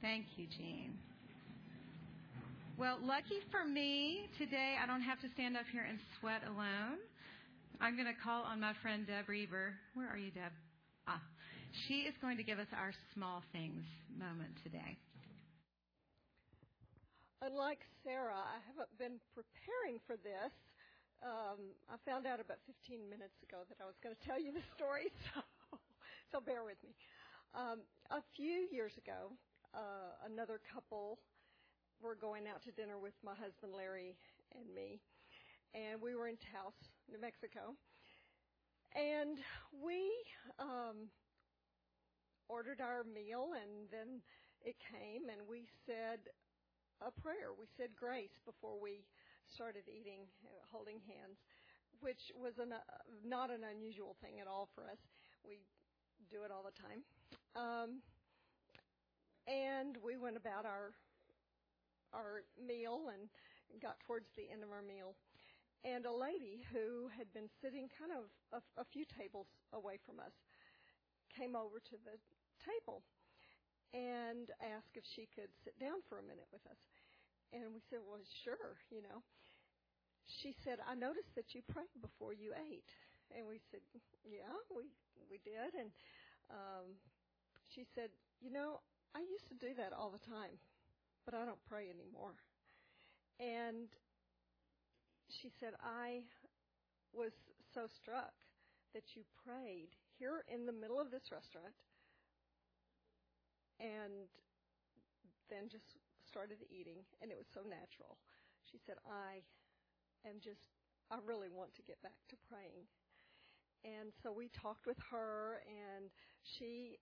Thank you, Jean. Well, lucky for me, today I don't have to stand up here and sweat alone. I'm going to call on my friend Deb Reber. Where are you, Deb? She is going to give us our small things moment today. Unlike Sarah, I haven't been preparing for this. I found out about 15 minutes ago that I was going to tell you the story, so bear with me. A few years ago, another couple were going out to dinner with my husband Larry and me, and we were in Taos, New Mexico, and we ordered our meal, and then it came, and we said a prayer. We said grace before we started eating, holding hands, which was not an unusual thing at all for us. We do it all the time. And we went about our meal and got towards the end of our meal. And a lady who had been sitting kind of a few tables away from us came over to the table and asked if she could sit down for a minute with us. And we said, well, sure, She said, I noticed that you prayed before you ate. And we said, yeah, we did. And she said, I used to do that all the time, but I don't pray anymore. And she said, I was so struck that you prayed here in the middle of this restaurant and then just started eating, and it was so natural. She said, I really want to get back to praying. And so we talked with her, and she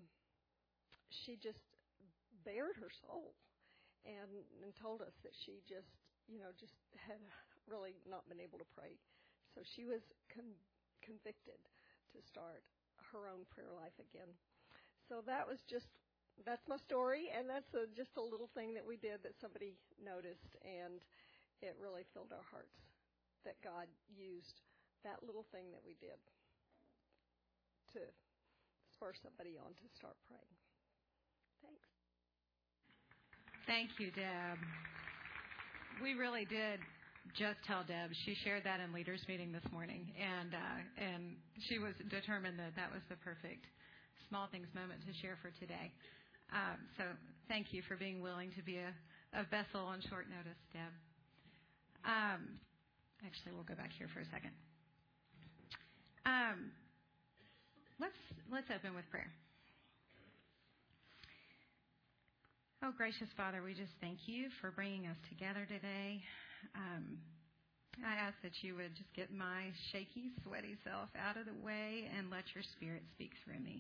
just bared her soul and told us that she just had really not been able to pray. So she was convicted to start her own prayer life again. So that's my story, and that's just a little thing that we did that somebody noticed, and it really filled our hearts that God used that little thing that we did to spur somebody on to start praying. Thanks. Thank you, Deb. We really did just tell Deb. She shared that in leaders meeting this morning, and she was determined that was the perfect small things moment to share for today. So thank you for being willing to be a vessel on short notice, Deb. Actually, we'll go back here for a second. Let's open with prayer. Oh, gracious Father, we just thank you for bringing us together today. I ask that you would just get my shaky, sweaty self out of the way and let your Spirit speak through me.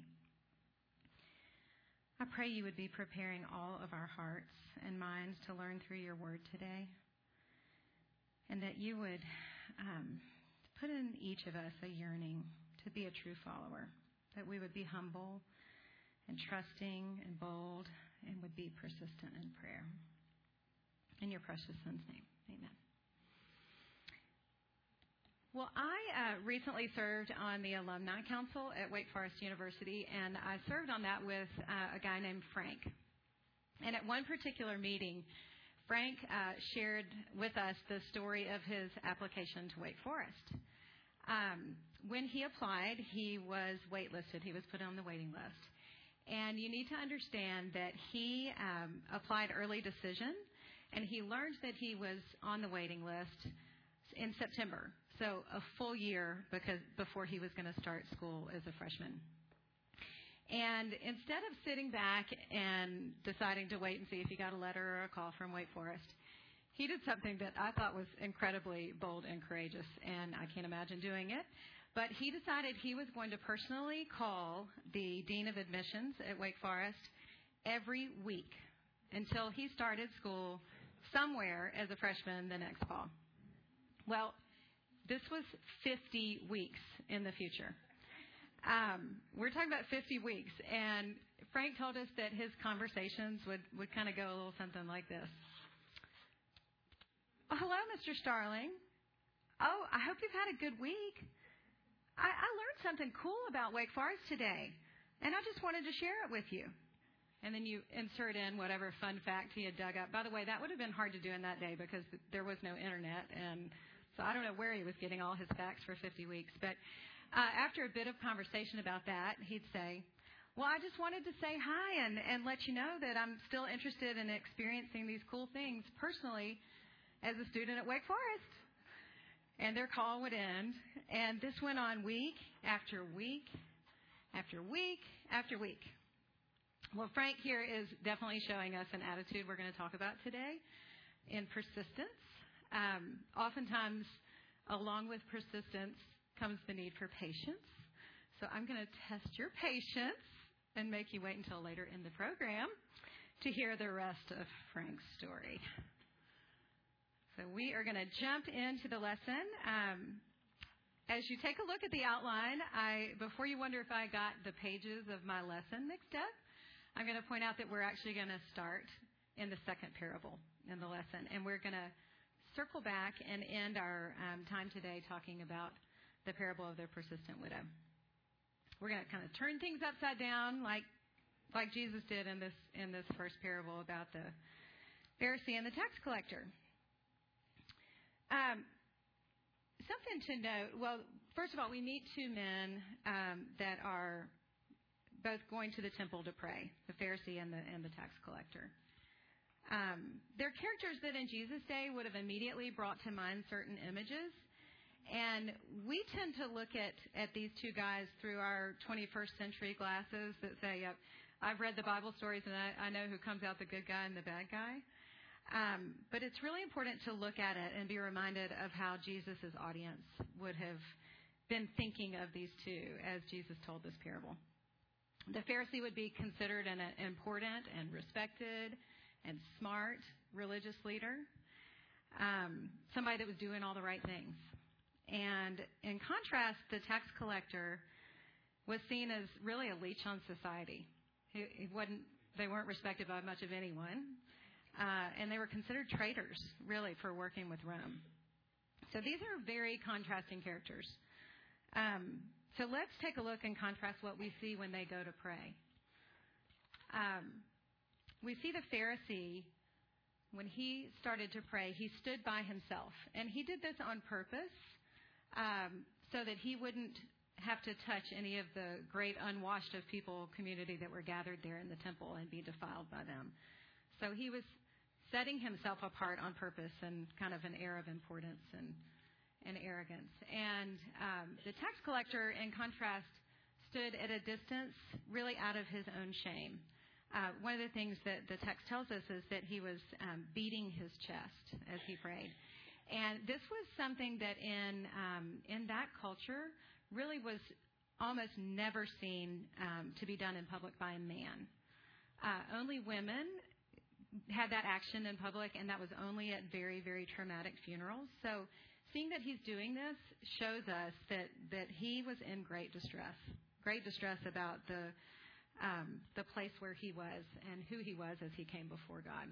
I pray you would be preparing all of our hearts and minds to learn through your word today, and that you would put in each of us a yearning to be a true follower, that we would be humble and trusting and bold and would be persistent in prayer. In your precious Son's name, amen. Well, I recently served on the Alumni Council at Wake Forest University, and I served on that with a guy named Frank. And at one particular meeting, Frank shared with us the story of his application to Wake Forest. When he applied, he was waitlisted. He was put on the waiting list. And you need to understand that he applied early decision, and he learned that he was on the waiting list in September, so a full year before he was going to start school as a freshman. And instead of sitting back and deciding to wait and see if he got a letter or a call from Wake Forest, he did something that I thought was incredibly bold and courageous, and I can't imagine doing it. But he decided he was going to personally call the Dean of Admissions at Wake Forest every week until he started school somewhere as a freshman the next fall. Well, this was 50 weeks in the future. We're talking about 50 weeks, and Frank told us that his conversations would kind of go a little something like this. Oh, hello, Mr. Starling. Oh, I hope you've had a good week. I learned something cool about Wake Forest today, and I just wanted to share it with you. and then you insert in whatever fun fact he had dug up. By the way, that would have been hard to do in that day because there was no internet, and so I don't know where he was getting all his facts for 50 weeks. But after a bit of conversation about that, he'd say, well, I just wanted to say hi and let you know that I'm still interested in experiencing these cool things personally as a student at Wake Forest. And their call would end, and this went on week after week after week after week. Well, Frank here is definitely showing us an attitude we're going to talk about today in persistence. Oftentimes, along with persistence comes the need for patience. So I'm going to test your patience and make you wait until later in the program to hear the rest of Frank's story. So we are going to jump into the lesson. As you take a look at the outline, before you wonder if I got the pages of my lesson mixed up, I'm going to point out that we're actually going to start in the second parable in the lesson. And we're going to circle back and end our time today talking about the parable of the persistent widow. We're going to kind of turn things upside down like Jesus did in this first parable about the Pharisee and the tax collector. Something to note, well, first of all, we meet two men that are both going to the temple to pray, the Pharisee and the tax collector. They're characters that in Jesus' day would have immediately brought to mind certain images. And we tend to look at these two guys through our 21st century glasses that say, I've read the Bible stories and I know who comes out the good guy and the bad guy. But it's really important to look at it and be reminded of how Jesus' audience would have been thinking of these two as Jesus told this parable. The Pharisee would be considered an important and respected and smart religious leader, somebody that was doing all the right things. And in contrast, the tax collector was seen as really a leech on society. They weren't respected by much of anyone. And they were considered traitors, really, for working with Rome. So these are very contrasting characters. So let's take a look and contrast what we see when they go to pray. We see the Pharisee, when he started to pray, he stood by himself. And he did this on purpose so that he wouldn't have to touch any of the great unwashed of people community that were gathered there in the temple and be defiled by them. So he was setting himself apart on purpose and kind of an air of importance and arrogance. And the tax collector, in contrast, stood at a distance really out of his own shame. One of the things that the text tells us is that he was beating his chest as he prayed. And this was something that in that culture really was almost never seen to be done in public by a man. Only women had that action in public, and that was only at very, very traumatic funerals. So seeing that he's doing this shows us that he was in great distress about the place where he was and who he was as he came before God.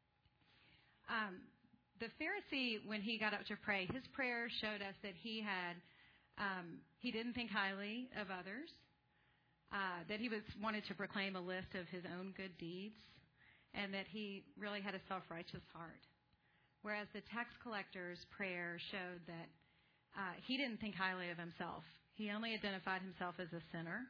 The Pharisee, when he got up to pray, his prayer showed us that he didn't think highly of others, that he wanted to proclaim a list of his own good deeds, and that he really had a self-righteous heart. Whereas the tax collector's prayer showed that he didn't think highly of himself. He only identified himself as a sinner.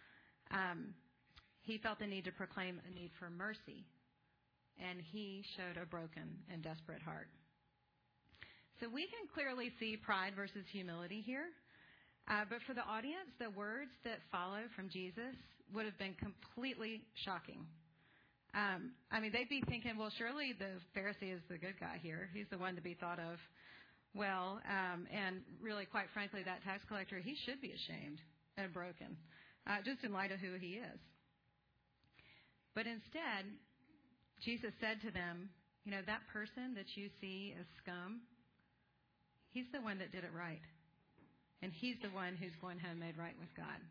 He felt the need to proclaim a need for mercy, and he showed a broken and desperate heart. So we can clearly see pride versus humility here. But for the audience, the words that follow from Jesus would have been completely shocking. They'd be thinking, well, surely the Pharisee is the good guy here. He's the one to be thought of well. And really, quite frankly, that tax collector, he should be ashamed and broken, just in light of who he is. But instead, Jesus said to them, that person that you see as scum, he's the one that did it right. And he's the one who's going home made right with God.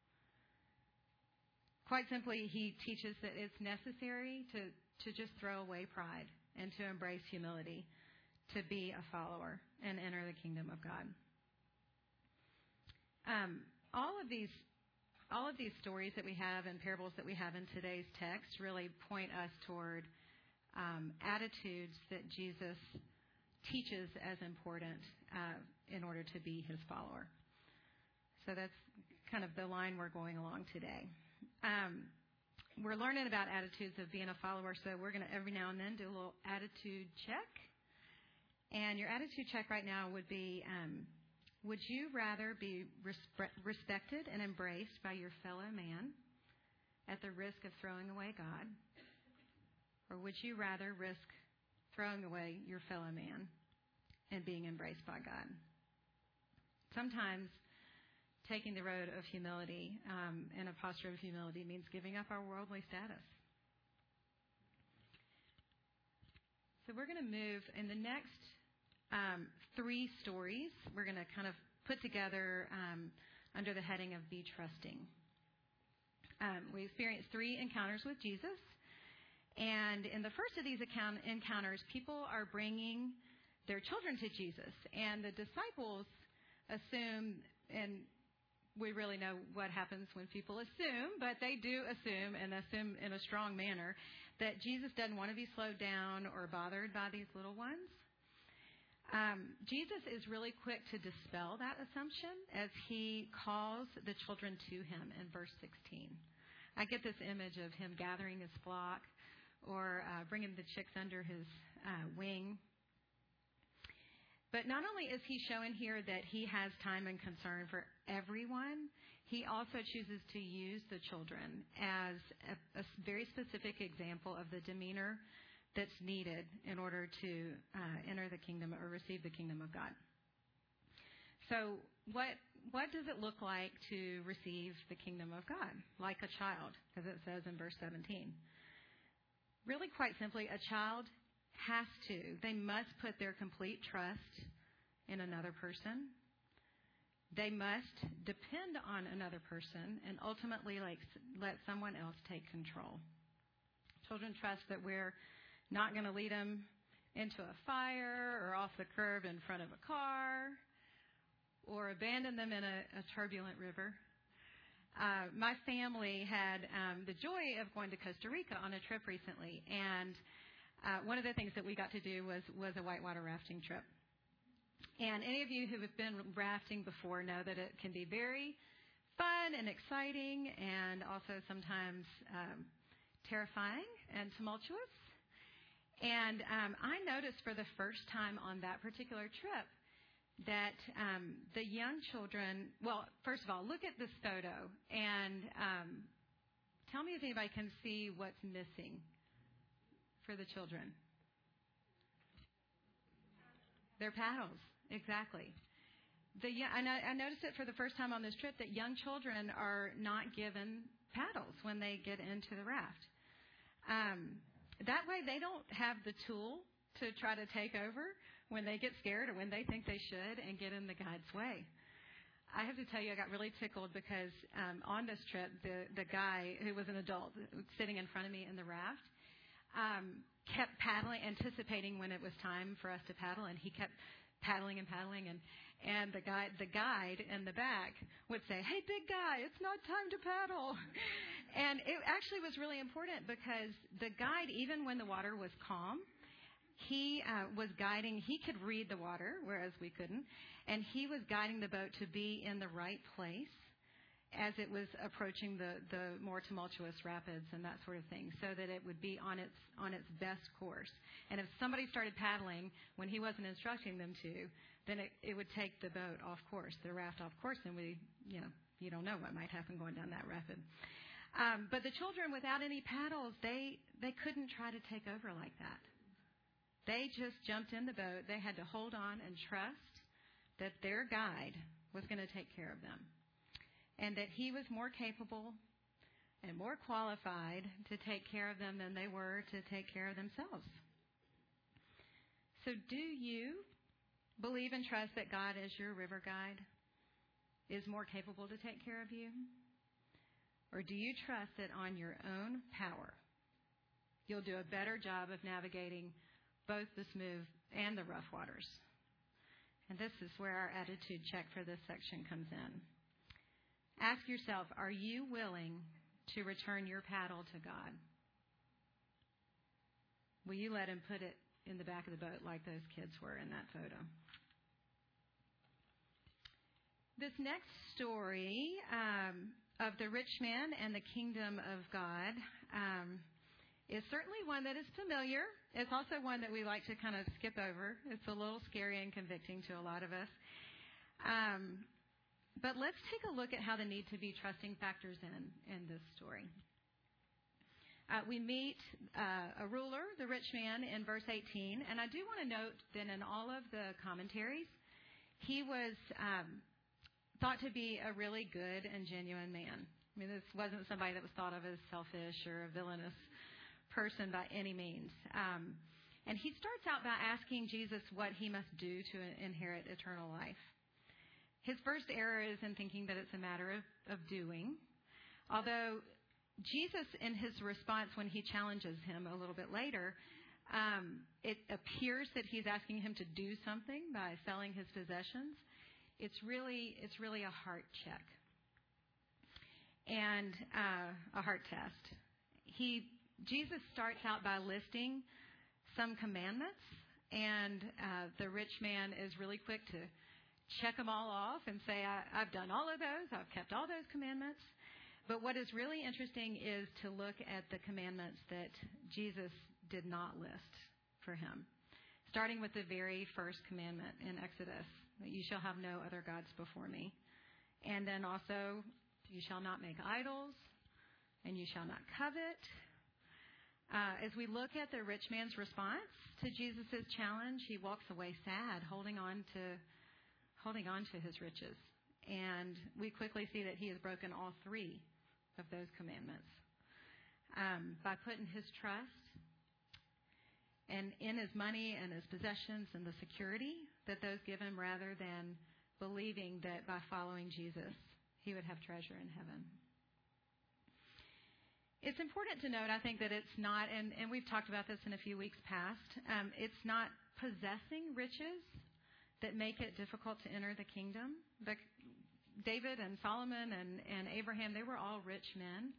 Quite simply, he teaches that it's necessary to just throw away pride and to embrace humility, to be a follower and enter the kingdom of God. All all of these stories that we have and parables that we have in today's text really point us toward attitudes that Jesus teaches as important in order to be his follower. So that's kind of the line we're going along today. We're learning about attitudes of being a follower, so we're going to every now and then do a little attitude check. And your attitude check right now would be, would you rather be respected and embraced by your fellow man at the risk of throwing away God? Or would you rather risk throwing away your fellow man and being embraced by God? Sometimes taking the road of humility and a posture of humility means giving up our worldly status. So we're going to move in the next 3 stories. We're going to kind of put together under the heading of Be Trusting. We experienced 3 encounters with Jesus. And in the first of these encounters, people are bringing their children to Jesus. And the disciples assume, and we really know what happens when people assume, but they do assume, and assume in a strong manner, that Jesus doesn't want to be slowed down or bothered by these little ones. Jesus is really quick to dispel that assumption as he calls the children to him in verse 16. I get this image of him gathering his flock or bringing the chicks under his wing. But not only is he showing here that he has time and concern for everyone, he also chooses to use the children as a very specific example of the demeanor that's needed in order to enter the kingdom or receive the kingdom of God. So what does it look like to receive the kingdom of God? Like a child, as it says in verse 17. Really, quite simply, a child has to. They must put their complete trust in another person. They must depend on another person and ultimately let someone else take control. Children trust that we're not going to lead them into a fire or off the curb in front of a car or abandon them in a turbulent river. My family had the joy of going to Costa Rica on a trip recently, and one of the things that we got to do was a whitewater rafting trip. And any of you who have been rafting before know that it can be very fun and exciting and also sometimes terrifying and tumultuous. And I noticed for the first time on that particular trip that the young children, well, first of all, look at this photo and tell me if anybody can see what's missing for the children. Their paddles, exactly. I noticed it for the first time on this trip that young children are not given paddles when they get into the raft. That way they don't have the tool to try to take over when they get scared or when they think they should and get in the guide's way. I have to tell you, I got really tickled because on this trip, the guy who was an adult sitting in front of me in the raft kept paddling, anticipating when it was time for us to paddle, and he kept paddling and paddling, and the guide in the back would say, "Hey, big guy, it's not time to paddle." And it actually was really important because the guide, even when the water was calm, he was guiding. He could read the water, whereas we couldn't, and he was guiding the boat to be in the right place as it was approaching the more tumultuous rapids and that sort of thing, so that it would be on its best course. And if somebody started paddling when he wasn't instructing them to, then it would take the boat off course, the raft off course, and you don't know what might happen going down that rapid. But the children, without any paddles, they couldn't try to take over like that. They just jumped in the boat. They had to hold on and trust that their guide was going to take care of them, and that he was more capable and more qualified to take care of them than they were to take care of themselves. So do you believe and trust that God, as your river guide, is more capable to take care of you? Or do you trust that on your own power, you'll do a better job of navigating both the smooth and the rough waters? And this is where our attitude check for this section comes in. Ask yourself, are you willing to return your paddle to God? Will you let him put it in the back of the boat like those kids were in that photo? This next story of the rich man and the kingdom of God is certainly one that is familiar. It's also one that we like to kind of skip over. It's a little scary and convicting to a lot of us. But let's take a look at how the need to be trusting factors in this story. We meet a ruler, the rich man, in verse 18. And I do want to note that in all of the commentaries, he was thought to be a really good and genuine man. I mean, this wasn't somebody that was thought of as selfish or a villainous person by any means. And he starts out by asking Jesus what he must do to inherit eternal life. His first error is in thinking that it's a matter of doing. Although Jesus, in his response when he challenges him a little bit later, it appears that he's asking him to do something by selling his possessions. It's really a heart check and a heart test. Jesus starts out by listing some commandments, and the rich man is really quick to check them all off and say, I've done all of those, I've kept all those commandments. But what is really interesting is to look at the commandments that Jesus did not list for him, starting with the very first commandment in Exodus, that you shall have no other gods before me. And then also, you shall not make idols, and you shall not covet. As we look at the rich man's response to Jesus' challenge, he walks away sad, holding on to his riches. And we quickly see that he has broken all three of those commandments by putting his trust and in his money and his possessions and the security that those give him, rather than believing that by following Jesus he would have treasure in heaven. It's important to note, I think, that it's not, and we've talked about this in a few weeks past, it's not possessing riches that make it difficult to enter the kingdom. David and Solomon and Abraham, they were all rich men.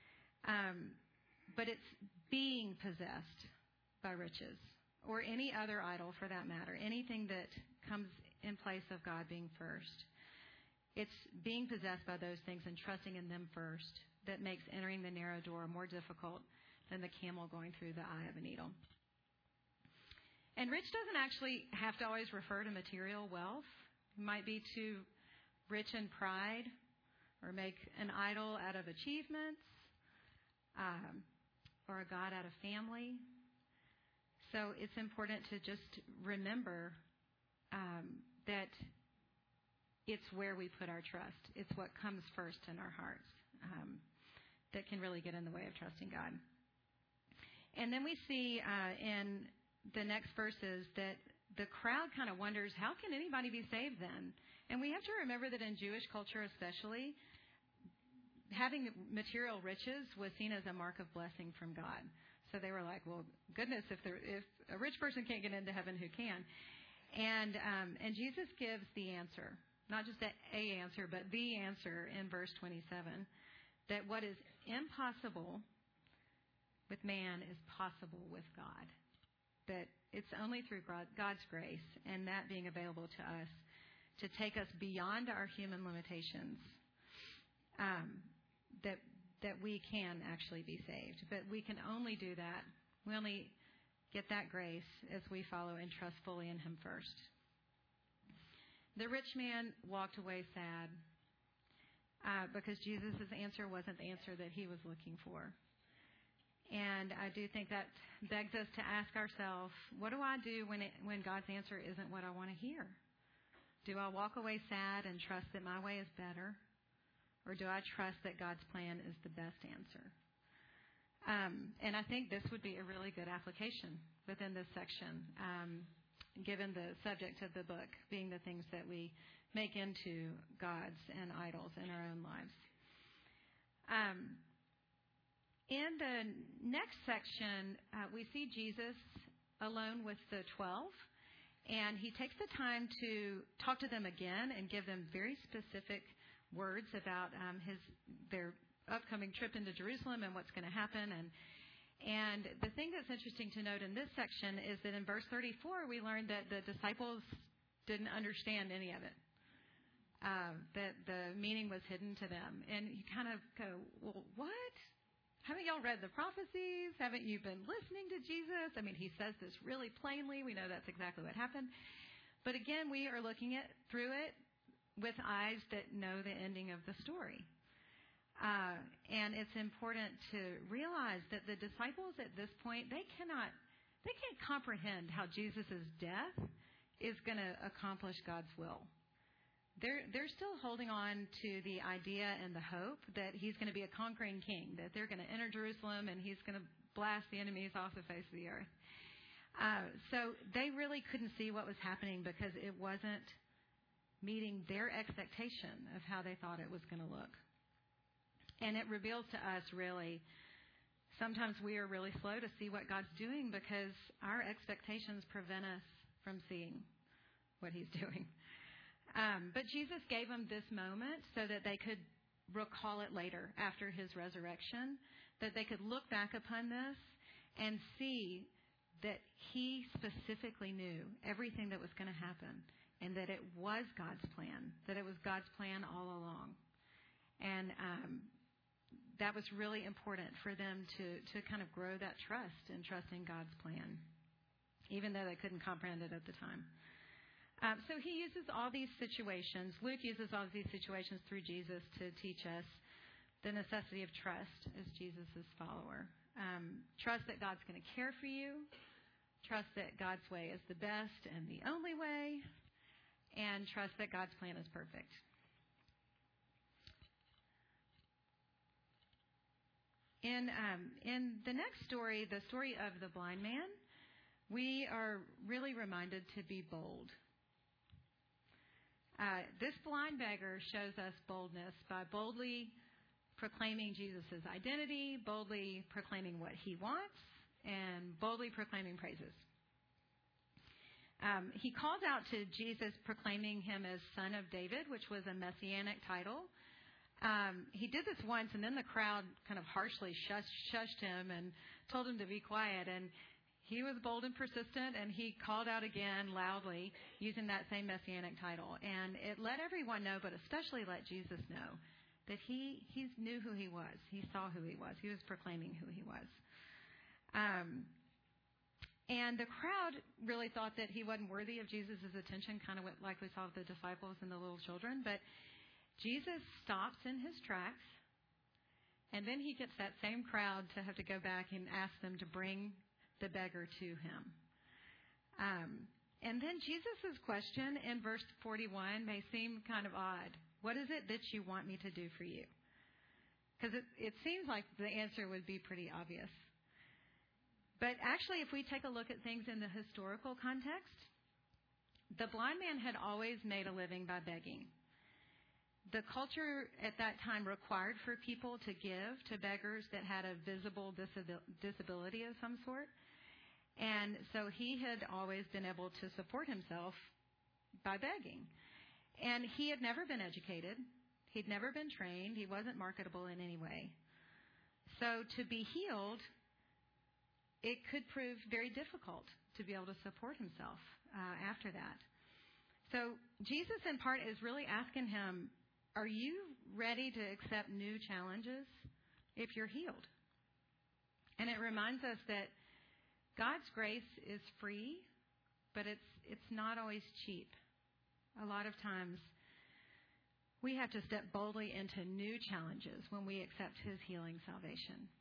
But it's being possessed by riches, or any other idol for that matter, anything that comes in place of God being first. It's being possessed by those things and trusting in them first that makes entering the narrow door more difficult than the camel going through the eye of a needle. And rich doesn't actually have to always refer to material wealth. It might be too rich in pride, or make an idol out of achievements, or a god out of family. So it's important to just remember that it's where we put our trust. It's what comes first in our hearts that can really get in the way of trusting God. And then we see in the next verses that the crowd kind of wonders, how can anybody be saved then? And we have to remember that in Jewish culture especially, having material riches was seen as a mark of blessing from God. So they were like, well, goodness, if a rich person can't get into heaven, who can? And Jesus gives the answer, not just a answer, but the answer in verse 27, that what is impossible with man is possible with God. That it's only through God's grace and that being available to us to take us beyond our human limitations that we can actually be saved. But we can only do that. We only get that grace as we follow and trust fully in Him first. The rich man walked away sad because Jesus' answer wasn't the answer that he was looking for. And I do think that begs us to ask ourselves, what do I do when God's answer isn't what I want to hear? Do I walk away sad and trust that my way is better? Or do I trust that God's plan is the best answer? And I think this would be a really good application within this section, given the subject of the book being the things that we make into gods and idols in our own lives. In the next section, we see Jesus alone with the 12, and he takes the time to talk to them again and give them very specific words about their upcoming trip into Jerusalem and what's going to happen. And the thing that's interesting to note in this section is that in verse 34, we learned that the disciples didn't understand any of it, that the meaning was hidden to them. And you kind of go, well, what? Haven't y'all read the prophecies? Haven't you been listening to Jesus? I mean, he says this really plainly. We know that's exactly what happened. But again, we are looking through it with eyes that know the ending of the story. And it's important to realize that the disciples at this point, they can't comprehend how Jesus' death is going to accomplish God's will. They're still holding on to the idea and the hope that he's going to be a conquering king, that they're going to enter Jerusalem and he's going to blast the enemies off the face of the earth. So they really couldn't see what was happening because it wasn't meeting their expectation of how they thought it was going to look. And it reveals to us, really, sometimes we are really slow to see what God's doing because our expectations prevent us from seeing what he's doing. But Jesus gave them this moment so that they could recall it later after his resurrection, that they could look back upon this and see that he specifically knew everything that was going to happen and that it was God's plan, that it was God's plan all along. And that was really important for them to kind of grow that trust and trust in God's plan, even though they couldn't comprehend it at the time. So he uses all these situations. Luke uses all these situations through Jesus to teach us the necessity of trust as Jesus' follower. Trust that God's going to care for you. Trust that God's way is the best and the only way. And trust that God's plan is perfect. In the next story, the story of the blind man, we are really reminded to be bold. This blind beggar shows us boldness by boldly proclaiming Jesus' identity, boldly proclaiming what he wants, and boldly proclaiming praises. He calls out to Jesus, proclaiming him as Son of David, which was a messianic title. He did this once, and then the crowd kind of harshly shushed him and told him to be quiet. And he was bold and persistent, and he called out again loudly using that same messianic title. And it let everyone know, but especially let Jesus know, that he knew who he was. He saw who he was. He was proclaiming who he was. And the crowd really thought that he wasn't worthy of Jesus' attention, kind of like we saw with the disciples and the little children. But Jesus stops in his tracks, and then he gets that same crowd to have to go back and ask them to bring the beggar to him. And then Jesus' question in verse 41 may seem kind of odd. What is it that you want me to do for you? Because it seems like the answer would be pretty obvious. But actually, if we take a look at things in the historical context, the blind man had always made a living by begging. The culture at that time required for people to give to beggars that had a visible disability of some sort. And so he had always been able to support himself by begging. And he had never been educated. He'd never been trained. He wasn't marketable in any way. So to be healed, it could prove very difficult to be able to support himself after that. So Jesus, in part, is really asking him, are you ready to accept new challenges if you're healed? And it reminds us that God's grace is free, but it's not always cheap. A lot of times we have to step boldly into new challenges when we accept his healing salvation.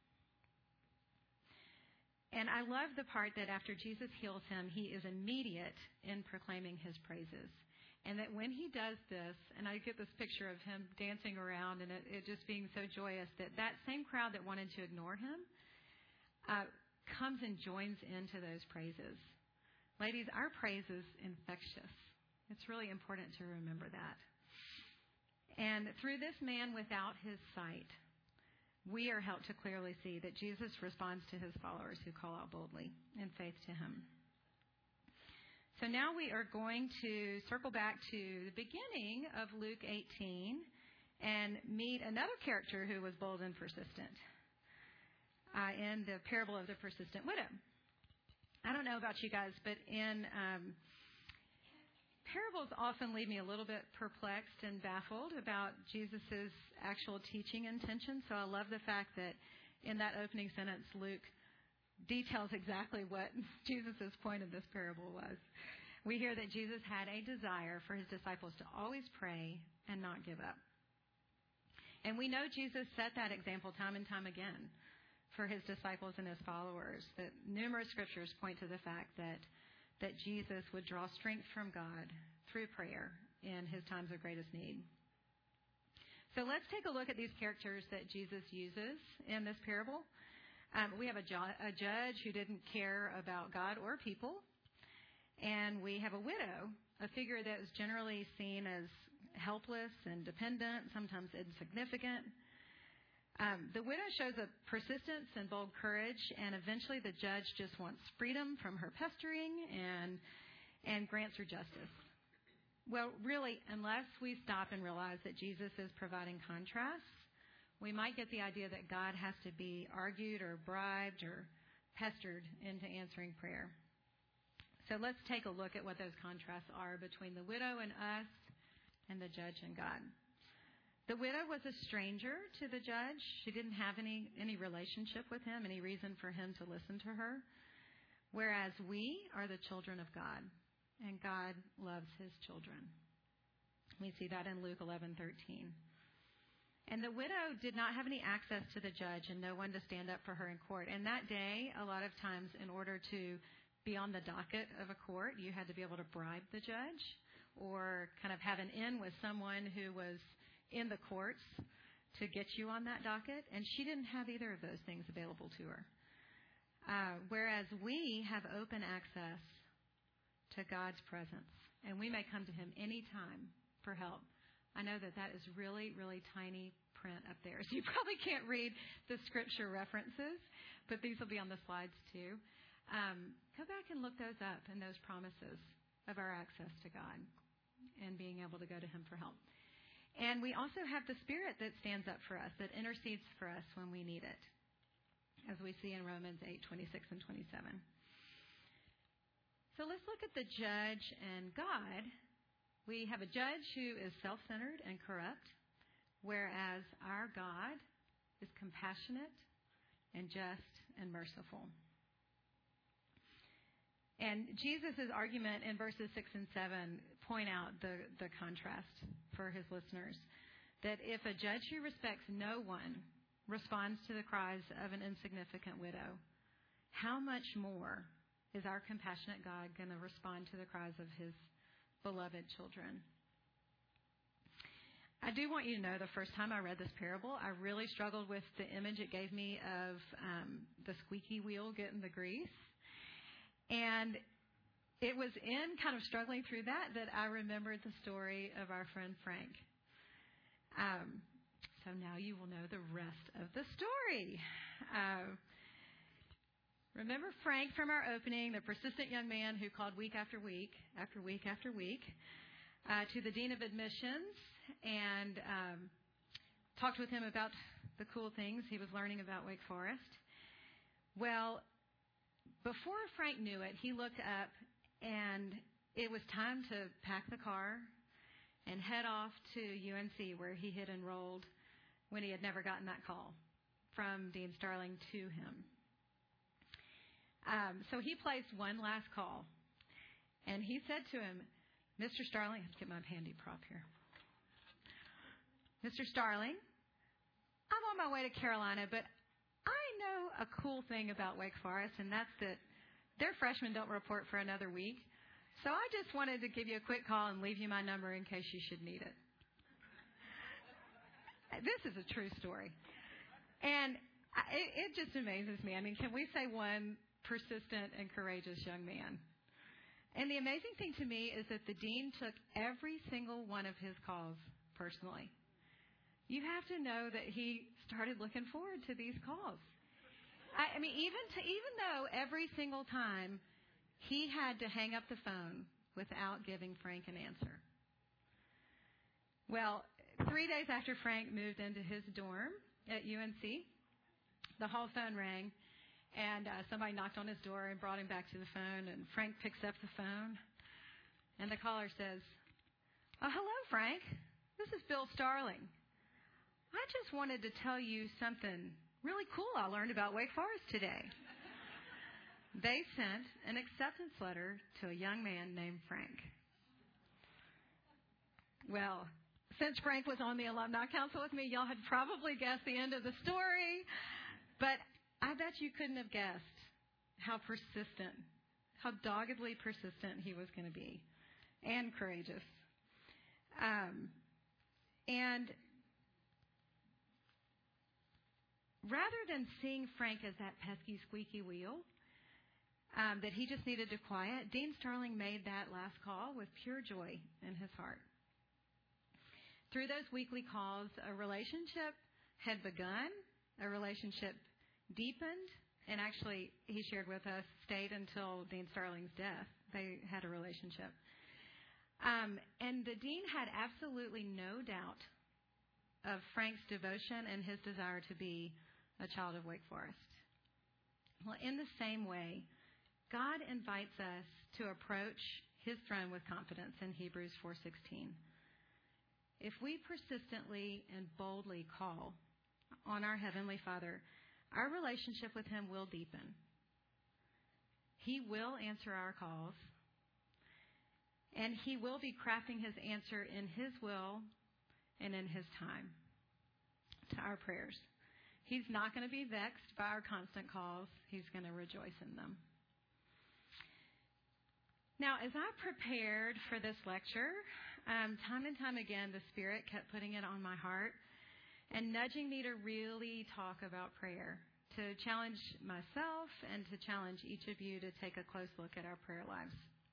And I love the part that after Jesus heals him, he is immediate in proclaiming his praises. And that when he does this, and I get this picture of him dancing around and it just being so joyous, that same crowd that wanted to ignore him comes and joins into those praises. Ladies, our praise is infectious. It's really important to remember that. And through this man without his sight, we are helped to clearly see that Jesus responds to his followers who call out boldly in faith to him. So now we are going to circle back to the beginning of Luke 18 and meet another character who was bold and persistent in the parable of the persistent widow. I don't know about you guys, but in parables often leave me a little bit perplexed and baffled about Jesus' actual teaching intention. So I love the fact that in that opening sentence, Luke details exactly what Jesus' point of this parable was. We hear that Jesus had a desire for his disciples to always pray and not give up. And we know Jesus set that example time and time again for his disciples and his followers, that numerous scriptures point to the fact that Jesus would draw strength from God through prayer in his times of greatest need. So let's take a look at these characters that Jesus uses in this parable. We have a judge who didn't care about God or people. And we have a widow, a figure that is generally seen as helpless and dependent, sometimes insignificant. The widow shows a persistence and bold courage, and eventually the judge just wants freedom from her pestering and grants her justice. Well, really, unless we stop and realize that Jesus is providing contrasts, we might get the idea that God has to be argued or bribed or pestered into answering prayer. So let's take a look at what those contrasts are between the widow and us and the judge and God. The widow was a stranger to the judge. She didn't have any relationship with him, any reason for him to listen to her. Whereas we are the children of God, and God loves his children. We see that in Luke 11:13. And the widow did not have any access to the judge and no one to stand up for her in court. And that day, a lot of times, in order to be on the docket of a court, you had to be able to bribe the judge or kind of have an in with someone who was in the courts to get you on that docket. And she didn't have either of those things available to her. Whereas we have open access to God's presence, and we may come to him anytime for help. I know that is really, really tiny print up there, so you probably can't read the scripture references, but these will be on the slides too. Go back and look those up and those promises of our access to God and being able to go to him for help. And we also have the Spirit that stands up for us, that intercedes for us when we need it, as we see in Romans 8:26 and 27. So let's look at the judge and God. We have a judge who is self-centered and corrupt, whereas our God is compassionate and just and merciful. And Jesus' argument in verses 6 and 7 point out the contrast for his listeners. That if a judge who respects no one responds to the cries of an insignificant widow, how much more is our compassionate God going to respond to the cries of his beloved children? I do want you to know the first time I read this parable, I really struggled with the image it gave me of the squeaky wheel getting the grease. And it was in kind of struggling through that I remembered the story of our friend Frank. So now you will know the rest of the story. Remember Frank from our opening, the persistent young man who called week after week, after week after week, to the dean of admissions and talked with him about the cool things he was learning about Wake Forest. Well, before Frank knew it, he looked up and it was time to pack the car and head off to UNC where he had enrolled when he had never gotten that call from Dean Starling to him. So he placed one last call and he said to him, Mr. Starling, I have to get my handy prop here. Mr. Starling, I'm on my way to Carolina, but I know a cool thing about Wake Forest, and that's that their freshmen don't report for another week. So I just wanted to give you a quick call and leave you my number in case you should need it. This is a true story. And it just amazes me. I mean, can we say one persistent and courageous young man? And the amazing thing to me is that the dean took every single one of his calls personally. You have to know that he started looking forward to these calls. I mean, even though every single time he had to hang up the phone without giving Frank an answer. Well, 3 days after Frank moved into his dorm at UNC, the hall phone rang, and somebody knocked on his door and brought him back to the phone, and Frank picks up the phone, and the caller says, "Hello, Frank. This is Bill Starling. I just wanted to tell you something really cool I learned about Wake Forest today." They sent an acceptance letter to a young man named Frank. Well, since Frank was on the Alumni Council with me, y'all had probably guessed the end of the story, but I bet you couldn't have guessed how persistent, how doggedly persistent he was going to be, and courageous. And rather than seeing Frank as that pesky, squeaky wheel that he just needed to quiet, Dean Starling made that last call with pure joy in his heart. Through those weekly calls, a relationship had begun, a relationship deepened, and actually, he shared with us, stayed until Dean Starling's death. They had a relationship. And the dean had absolutely no doubt of Frank's devotion and his desire to be a child of Wake Forest. Well, in the same way, God invites us to approach his throne with confidence in Hebrews 4:16. If we persistently and boldly call on our Heavenly Father, our relationship with him will deepen. He will answer our calls, and he will be crafting his answer in his will and in his time to our prayers. He's not going to be vexed by our constant calls. He's going to rejoice in them. Now, as I prepared for this lecture, time and time again, the Spirit kept putting it on my heart and nudging me to really talk about prayer, to challenge myself and to challenge each of you to take a close look at our prayer lives.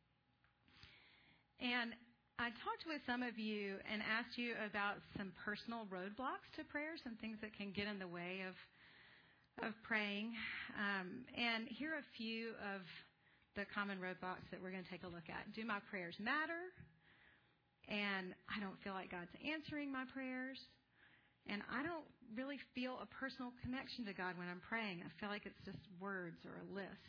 And I talked with some of you and asked you about some personal roadblocks to prayer, some things that can get in the way of praying. And here are a few of the common roadblocks that we're going to take a look at. Do my prayers matter? And I don't feel like God's answering my prayers. And I don't really feel a personal connection to God when I'm praying. I feel like it's just words or a list.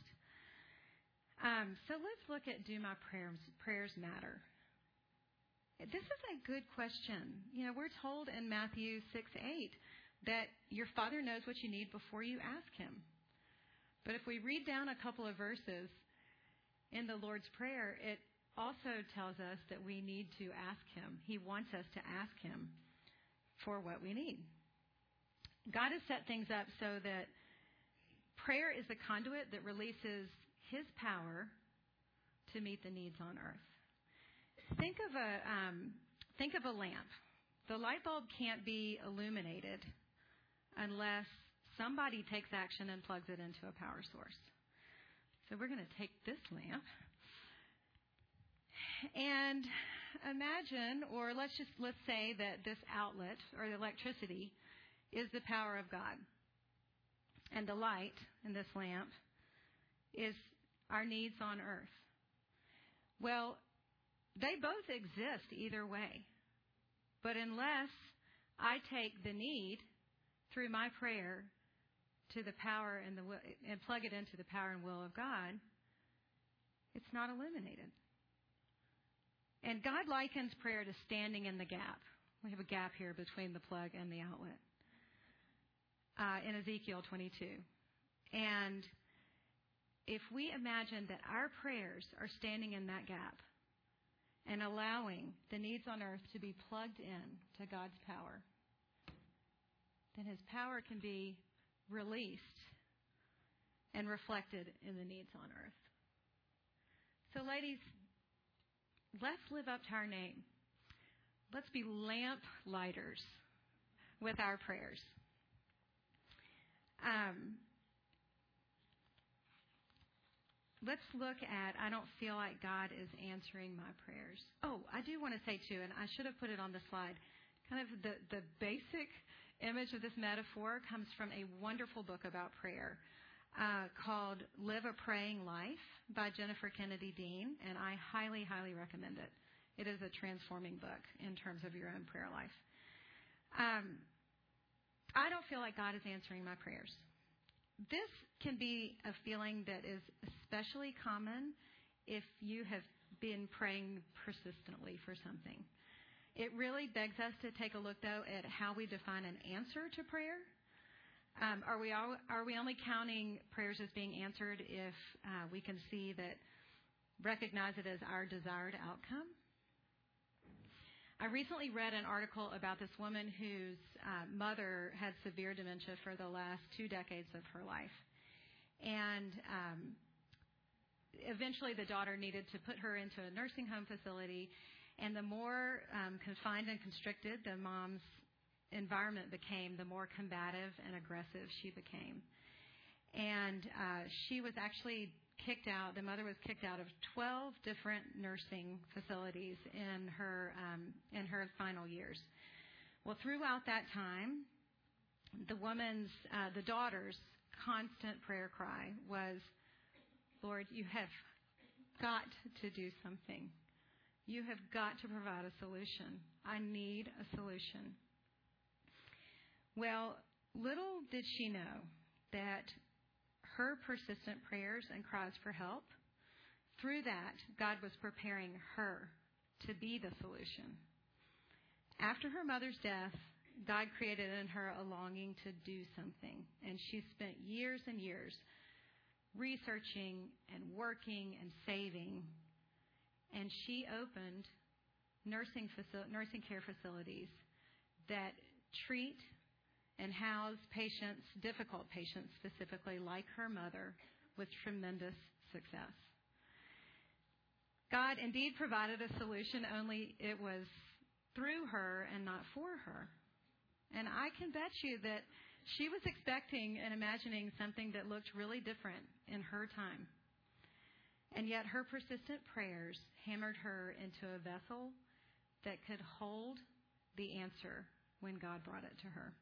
So let's look at, do my prayers matter? This is a good question. You know, we're told in Matthew 6:8 that your Father knows what you need before you ask him. But if we read down a couple of verses in the Lord's Prayer, it also tells us that we need to ask him. He wants us to ask him for what we need. God has set things up so that prayer is the conduit that releases his power to meet the needs on earth. Think of a lamp. The light bulb can't be illuminated unless somebody takes action and plugs it into a power source. So we're going to take this lamp and imagine, or let's say that this outlet or the electricity is the power of God, and the light in this lamp is our needs on earth. Well, they both exist either way. But unless I take the need through my prayer to the power and plug it into the power and will of God, it's not illuminated. And God likens prayer to standing in the gap. We have a gap here between the plug and the outlet in Ezekiel 22. And if we imagine that our prayers are standing in that gap and allowing the needs on earth to be plugged in to God's power, then his power can be released and reflected in the needs on earth. So ladies, let's live up to our name. Let's be lamp lighters with our prayers. Let's look at, I don't feel like God is answering my prayers. Oh, I do want to say too, and I should have put it on the slide, kind of the basic image of this metaphor comes from a wonderful book about prayer called Live a Praying Life by Jennifer Kennedy Dean, and I highly, highly recommend it. It is a transforming book in terms of your own prayer life. I don't feel like God is answering my prayers. This can be a feeling that is especially common if you have been praying persistently for something. It really begs us to take a look, though, at how we define an answer to prayer. Are we only counting prayers as being answered if we can see that, recognize it as our desired outcome? I recently read an article about this woman whose mother had severe dementia for the last 2 decades of her life. And eventually the daughter needed to put her into a nursing home facility. And the more confined and constricted the mom's environment became, the more combative and aggressive she became. And she was actually kicked out. The mother was kicked out of 12 different nursing facilities in her final years. Well, throughout that time, the daughter's constant prayer cry was, "Lord, you have got to do something. You have got to provide a solution. I need a solution." Well, little did she know that her persistent prayers and cries for help, through that, God was preparing her to be the solution. After her mother's death, God created in her a longing to do something, and she spent years and years researching and working and saving. And she opened nursing care facilities that treat and house patients, difficult patients specifically, like her mother, with tremendous success. God indeed provided a solution, only it was through her and not for her. And I can bet you that she was expecting and imagining something that looked really different in her time. And yet her persistent prayers hammered her into a vessel that could hold the answer when God brought it to her.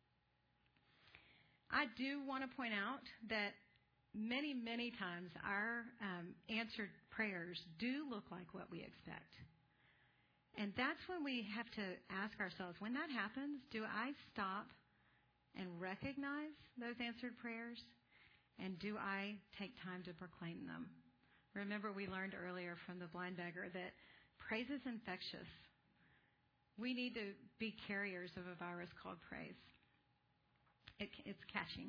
I do want to point out that many, many times our answered prayers do look like what we expect. And that's when we have to ask ourselves, when that happens, do I stop and recognize those answered prayers? And do I take time to proclaim them? Remember, we learned earlier from the blind beggar that praise is infectious. We need to be carriers of a virus called praise. It's catching.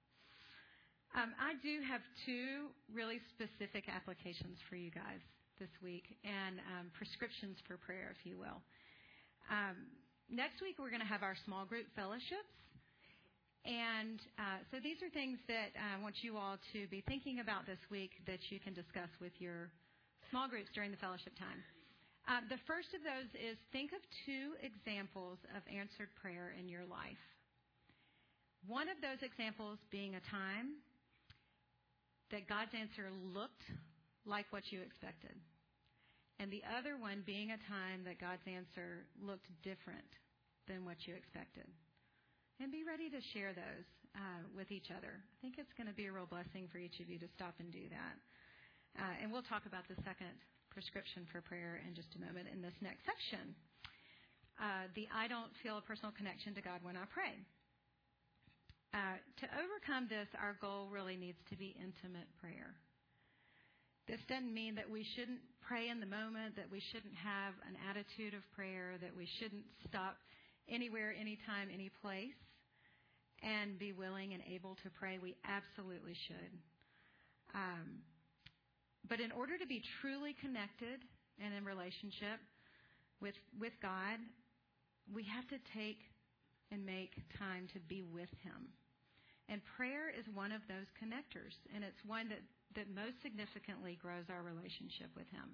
I do have 2 really specific applications for you guys this week, and prescriptions for prayer, if you will. Next week, we're going to have our small group fellowships. And so these are things that I want you all to be thinking about this week that you can discuss with your small groups during the fellowship time. The first of those is think of 2 examples of answered prayer in your life. One of those examples being a time that God's answer looked like what you expected. And the other one being a time that God's answer looked different than what you expected. And be ready to share those with each other. I think it's going to be a real blessing for each of you to stop and do that. And we'll talk about the second prescription for prayer in just a moment in this next section. The I don't feel a personal connection to God when I pray. To overcome this, our goal really needs to be intimate prayer. This doesn't mean that we shouldn't pray in the moment, that we shouldn't have an attitude of prayer, that we shouldn't stop anywhere, anytime, any place, and be willing and able to pray. We absolutely should. But in order to be truly connected and in relationship with God, we have to take and make time to be with Him. And prayer is one of those connectors, and it's one that most significantly grows our relationship with Him.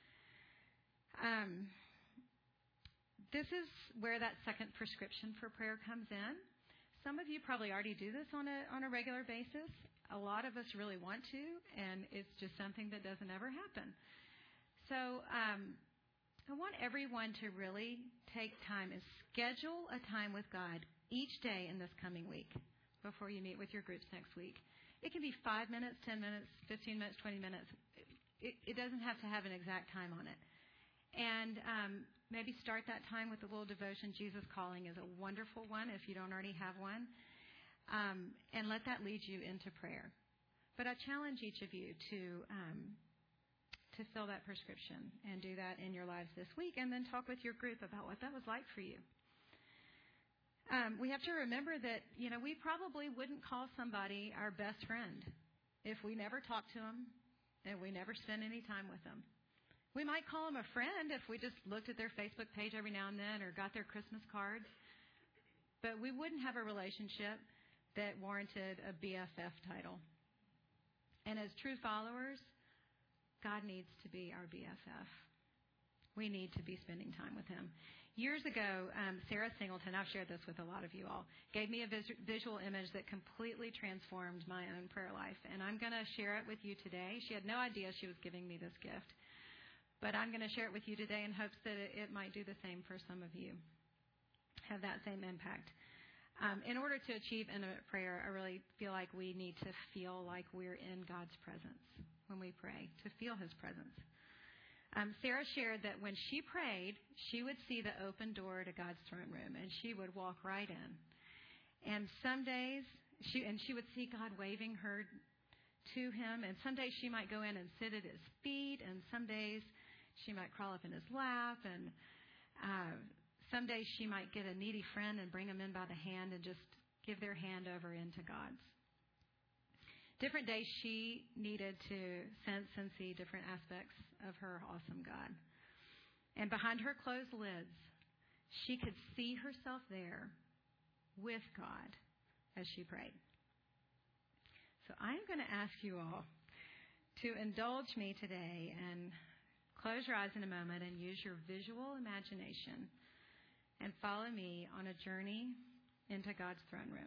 This is where that second prescription for prayer comes in. Some of you probably already do this on a regular basis. A lot of us really want to, and it's just something that doesn't ever happen. So I want everyone to really take time and schedule a time with God each day in this coming week before you meet with your groups next week. It can be 5 minutes, 10 minutes, 15 minutes, 20 minutes. It doesn't have to have an exact time on it. And maybe start that time with a little devotion. Jesus Calling is a wonderful one if you don't already have one. And let that lead you into prayer. But I challenge each of you to fill that prescription and do that in your lives this week, and then talk with your group about what that was like for you. We have to remember that, we probably wouldn't call somebody our best friend if we never talked to them and we never spent any time with them. We might call them a friend if we just looked at their Facebook page every now and then or got their Christmas cards. But we wouldn't have a relationship that warranted a BFF title. And as true followers, God needs to be our BFF. We need to be spending time with Him. Years ago, Sarah Singleton, I've shared this with a lot of you all, gave me a visual image that completely transformed my own prayer life. And I'm going to share it with you today. She had no idea she was giving me this gift. But I'm going to share it with you today in hopes that it might do the same for some of you, have that same impact. In order to achieve intimate prayer, I really feel like we need to feel like we're in God's presence when we pray, to feel His presence. Sarah shared that when she prayed, she would see the open door to God's throne room, and she would walk right in. And some days, she would see God waving her to Him, and some days she might go in and sit at His feet, and some days she might crawl up in His lap, and some days she might get a needy friend and bring them in by the hand and just give their hand over into God's. Different days she needed to sense and see different aspects of her awesome God. And behind her closed lids, she could see herself there with God as she prayed. So I'm going to ask you all to indulge me today and close your eyes in a moment and use your visual imagination and follow me on a journey into God's throne room.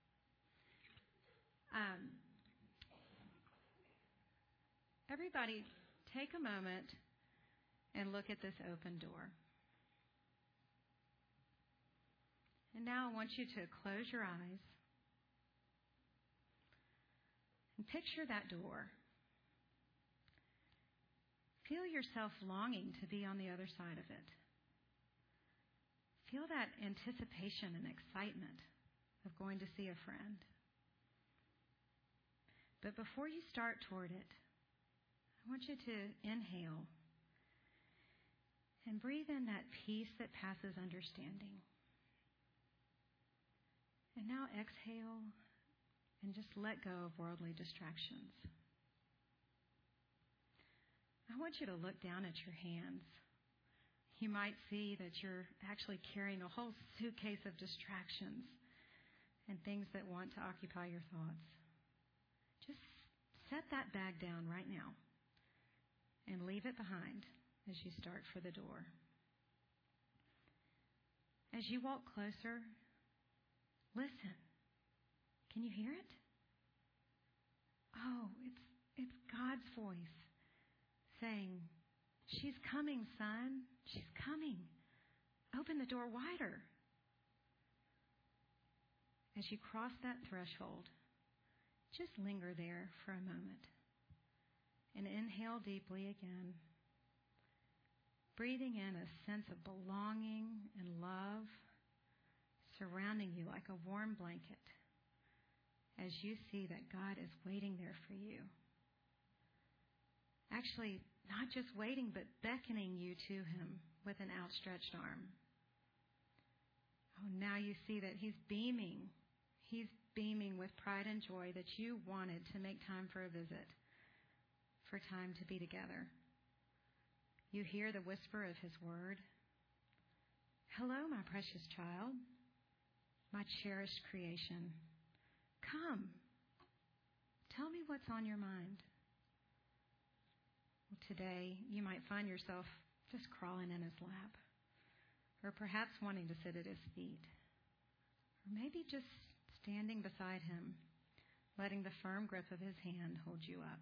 Everybody, take a moment and look at this open door. And now I want you to close your eyes and picture that door. Feel yourself longing to be on the other side of it. Feel that anticipation and excitement of going to see a friend. But before you start toward it, I want you to inhale and breathe in that peace that passes understanding. And now exhale and just let go of worldly distractions. I want you to look down at your hands. You might see that you're actually carrying a whole suitcase of distractions and things that want to occupy your thoughts. Just set that bag down right now and leave it behind as you start for the door. As you walk closer, listen. Can you hear it? Oh, it's God's voice saying, "She's coming, son. She's coming. Open the door wider." As you cross that threshold, just linger there for a moment and inhale deeply again, breathing in a sense of belonging and love surrounding you like a warm blanket as you see that God is waiting there for you. Actually, not just waiting, but beckoning you to Him with an outstretched arm. Oh, now you see that He's beaming. He's beaming with pride and joy that you wanted to make time for a visit, for time to be together. You hear the whisper of His word. "Hello, my precious child, my cherished creation. Come, tell me what's on your mind." Well, today, you might find yourself just crawling in His lap, or perhaps wanting to sit at His feet, or maybe just standing beside Him, letting the firm grip of His hand hold you up.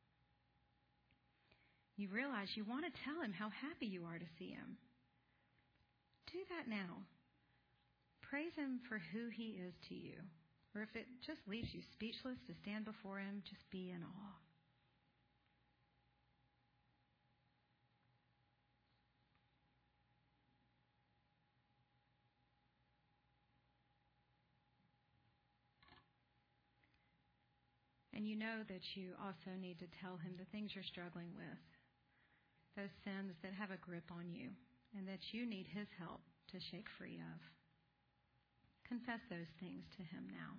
You realize you want to tell Him how happy you are to see Him. Do that now. Praise Him for who He is to you. Or if it just leaves you speechless to stand before Him, just be in awe. And you know that you also need to tell him the things you're struggling with, those sins that have a grip on you, and that you need his help to shake free of. Confess those things to him now.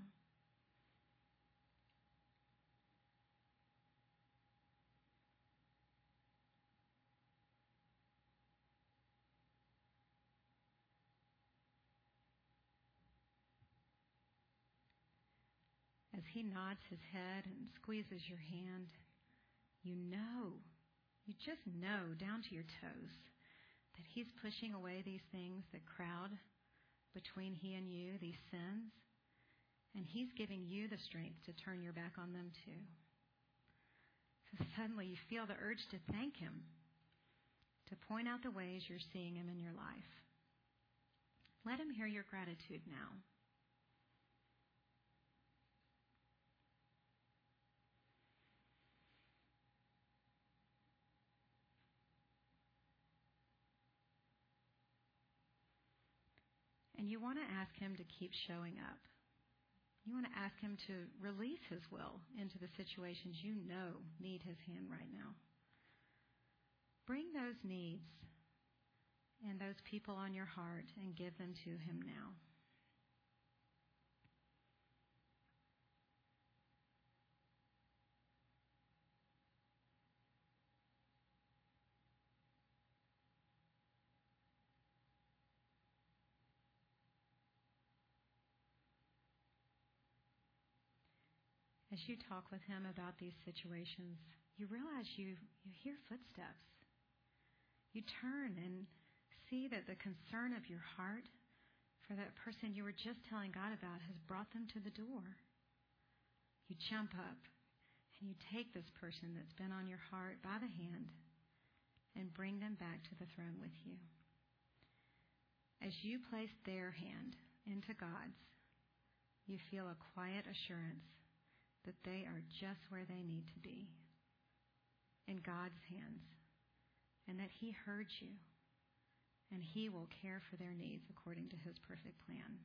As he nods his head and squeezes your hand, you just know down to your toes that he's pushing away these things that crowd between he and you, these sins, and he's giving you the strength to turn your back on them too. So suddenly you feel the urge to thank him, to point out the ways you're seeing him in your life. Let him hear your gratitude now. And you want to ask him to keep showing up. You want to ask him to release his will into the situations you know need his hand right now. Bring those needs and those people on your heart and give them to him now. As you talk with him about these situations, you realize you hear footsteps. You turn and see that the concern of your heart for that person you were just telling God about has brought them to the door. You jump up and you take this person that's been on your heart by the hand and bring them back to the throne with you. As you place their hand into God's, you feel a quiet assurance that they are just where they need to be, in God's hands, and that he heard you, and he will care for their needs according to his perfect plan.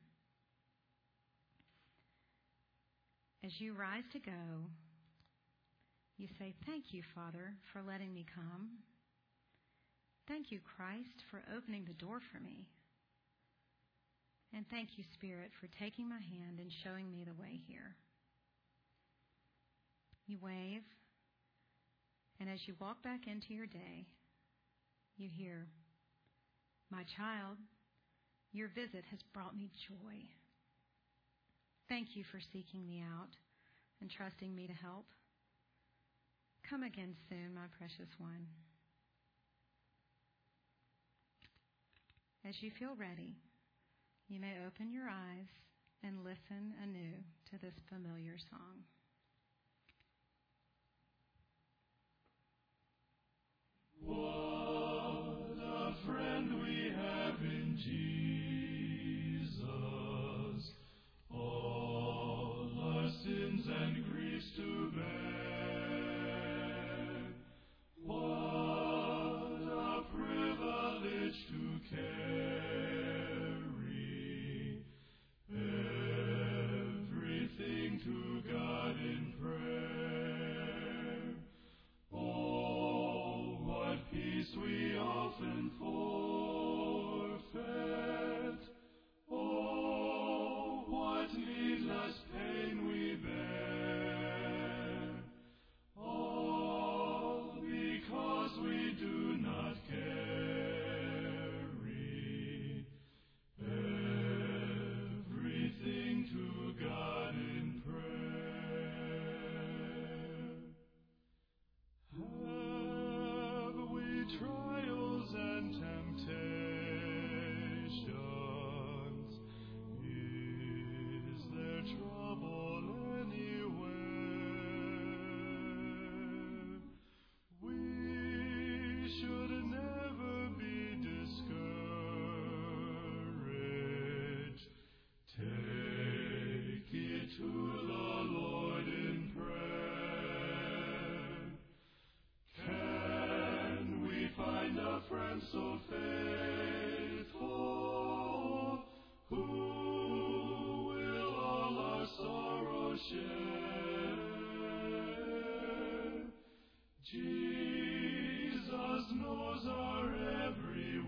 As you rise to go, you say, "Thank you, Father, for letting me come. Thank you, Christ, for opening the door for me. And thank you, Spirit, for taking my hand and showing me the way here." You wave, and as you walk back into your day, you hear, "My child, your visit has brought me joy. Thank you for seeking me out and trusting me to help. Come again soon, my precious one." As you feel ready, you may open your eyes and listen anew to this familiar song. What a friend we have in Jesus, all our sins and griefs to bear. What a privilege to carry everything to God in prayer. Oh, what peace we often forfeit. Oh, what needless pain we bear. All because we do not carry everything to God in prayer. Have we trials and temptations? Is there trouble anywhere? We should never be discouraged. Take it to the Lord in prayer. Can we find a friend so faithful, who will all our sorrow share? Jesus knows our every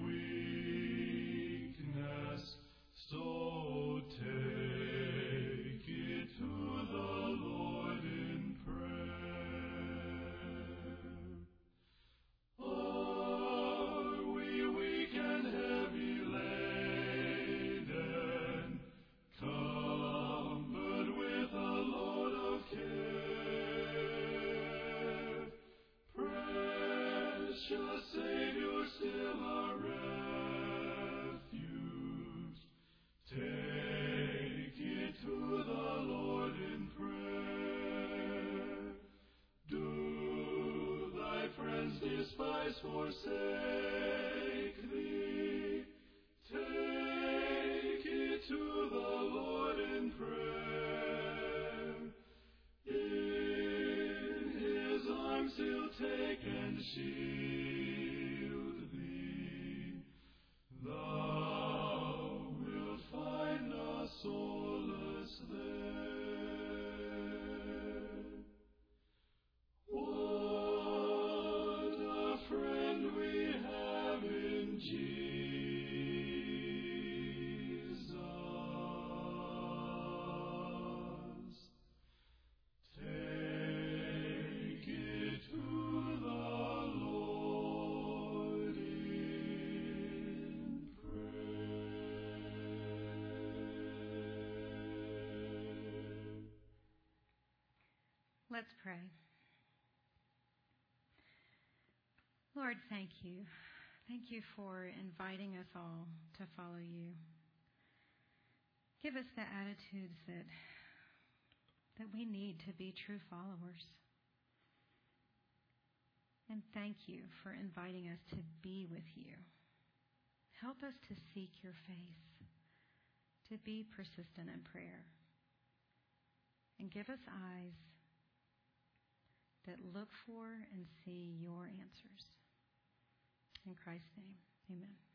weakness, so take it to the Lord in prayer. Are we weak and heavy laden? Come, but with a load of care. Precious Savior, still our refuge. Take it to the Lord in prayer. Do thy friends despise, forsake thee? Take it to the Lord in prayer. In his arms he'll take and shield thee. Thou wilt find a solace there. What a friend we have in Jesus. Take it to the Lord in prayer. Let's pray. Lord, thank you. Thank you for inviting us all to follow you. Give us the attitudes that we need to be true followers. And thank you for inviting us to be with you. Help us to seek your face, to be persistent in prayer. And give us eyes that look for and see your answers. In Christ's name, amen.